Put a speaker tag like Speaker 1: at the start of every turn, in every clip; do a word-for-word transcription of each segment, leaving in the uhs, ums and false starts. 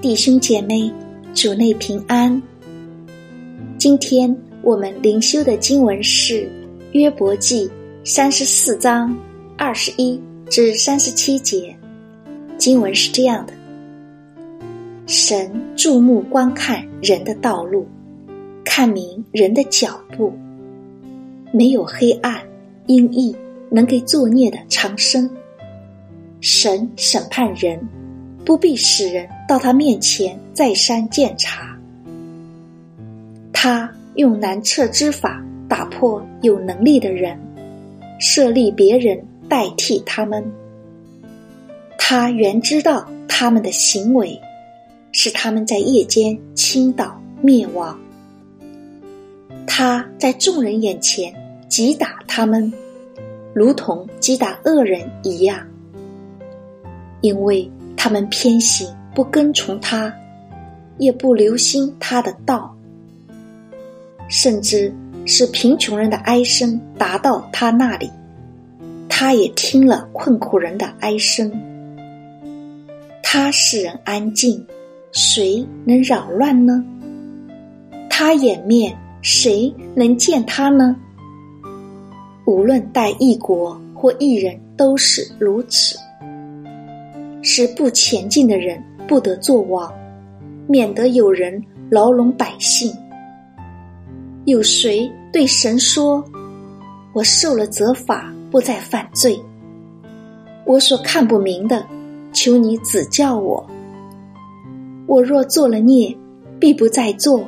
Speaker 1: 弟兄姐妹，主内平安。今天我们灵修的经文是约伯记三十四章二十一至三十七节。经文是这样的：神注目观看人的道路，看明人的脚步，没有黑暗阴翳能给作孽的长生。神审判人，不必使人到他面前再三鉴察。他用难测之法打破有能力的人，设立别人代替他们。他原知道他们的行为，使他们在夜间倾倒灭亡。他在众人眼前击打他们，如同击打恶人一样，因为他们偏行不跟从他，也不留心他的道，甚至使贫穷人的哀声达到他那里，他也听了困苦人的哀声。他使人安静，谁能扰乱呢？他掩面，谁能见他呢？无论待一国或一人都是如此，使不前进的人不得作王，免得有人牢笼百姓。有谁对神说，我受了责罚，不再犯罪？我所看不明的，求你指教我。我若做了孽，必不再做。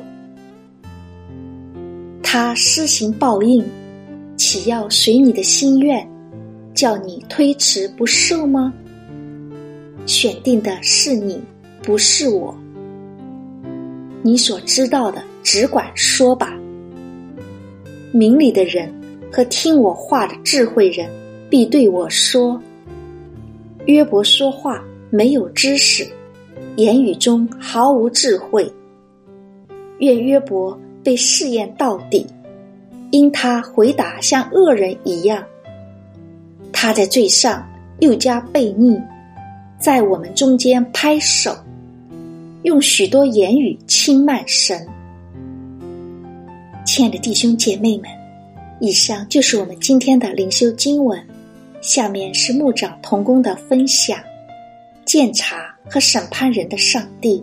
Speaker 1: 他施行报应，岂要随你的心愿，叫你推迟不受吗？选定的是你，不是我。你所知道的，只管说吧。明理的人和听我话的智慧人，必对我说：约伯说话没有知识，言语中毫无智慧。愿约伯被试验到底，因他回答像恶人一样。他在罪上又加悖逆，在我们中间拍手，用许多言语轻慢神。亲爱的弟兄姐妹们，以上就是我们今天的灵修经文，下面是牧长同工的分享。鉴察和审判人的上帝。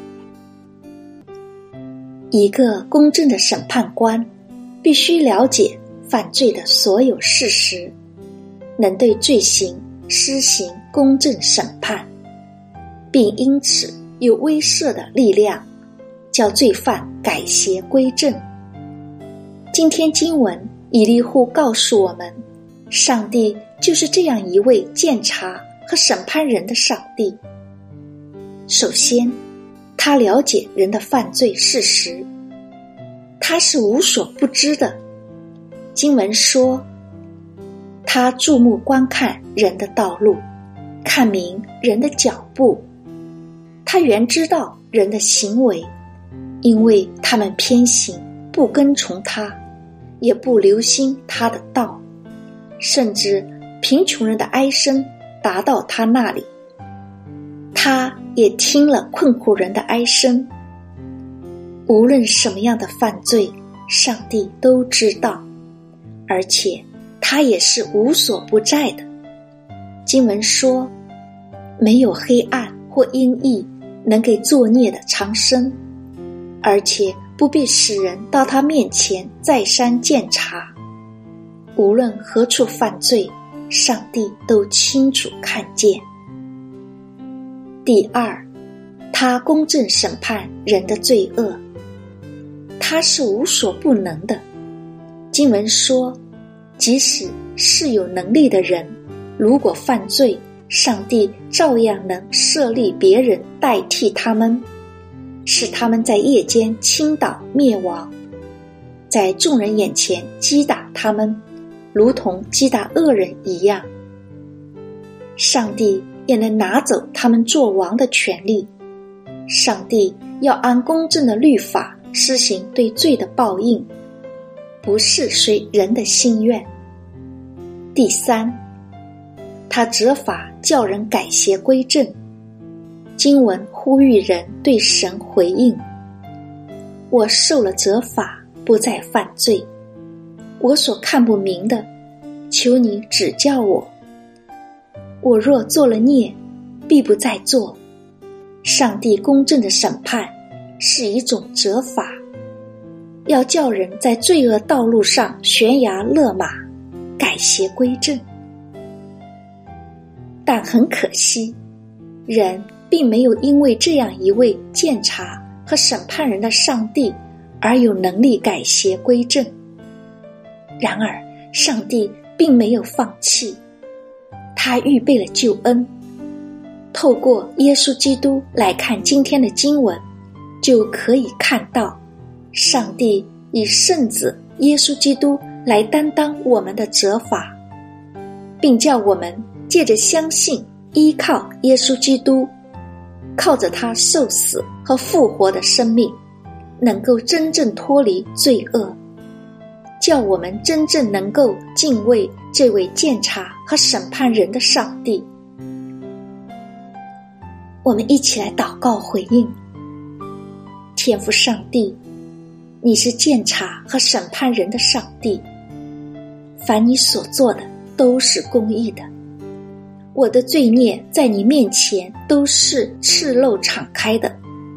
Speaker 1: 一个公正的审判官必须了解犯罪的所有事实，能对罪行施行公正审判，并因此有威慑的力量，叫罪犯改邪归正。今天经文以利户告诉我们，上帝就是这样一位鉴察和审判人的上帝。首先，他了解人的犯罪事实，他是无所不知的。经文说，他注目观看人的道路，看明人的脚步。他原知道人的行为，因为他们偏行不跟从他，也不留心他的道，甚至贫穷人的哀声达到他那里，他也听了困苦人的哀声。无论什么样的犯罪，上帝都知道，而且他也是无所不在的。经文说，没有黑暗或阴翳能给作孽的长生，而且不必使人到他面前再三鉴察。无论何处犯罪，上帝都清楚看见。第二，他公正审判人的罪恶，他是无所不能的。经文说，即使是有能力的人，如果犯罪，上帝照样能设立别人代替他们，使他们在夜间倾倒灭亡，在众人眼前击打他们，如同击打恶人一样。上帝也能拿走他们做王的权利。上帝要按公正的律法施行对罪的报应，不是随人的心愿。第三，他责罚叫人改邪归正。经文呼吁人对神回应：我受了责罚，不再犯罪。我所看不明的，求你指教我。我若做了孽，必不再做。上帝公正的审判是一种责罚，要叫人在罪恶道路上悬崖勒马，改邪归正。但很可惜，人并没有因为这样一位鉴察和审判人的上帝而有能力改邪归正。然而，上帝并没有放弃，他预备了救恩。透过耶稣基督来看今天的经文，就可以看到上帝以圣子耶稣基督来担当我们的责罚，并叫我们借着相信依靠耶稣基督，靠着他受死和复活的生命，能够真正脱离罪恶，叫我们真正能够敬畏这位鉴察和审判人的上帝。我们一起来祷告回应。天父上帝，你是鉴察和审判人的上帝，凡你所做的都是公义的。我的罪孽在你面前都是赤露敞开的，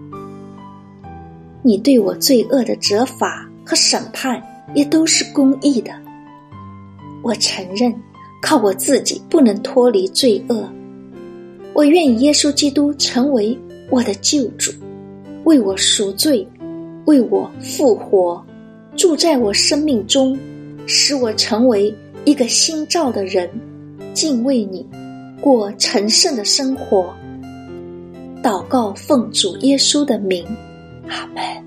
Speaker 1: 你对我罪恶的责罚和审判也都是公义的。我承认靠我自己不能脱离罪恶，我愿意耶稣基督成为我的救主，为我赎罪，为我复活，住在我生命中，使我成为一个新造的人，敬畏你，过成圣的生活。祷告奉主耶稣的名，阿们。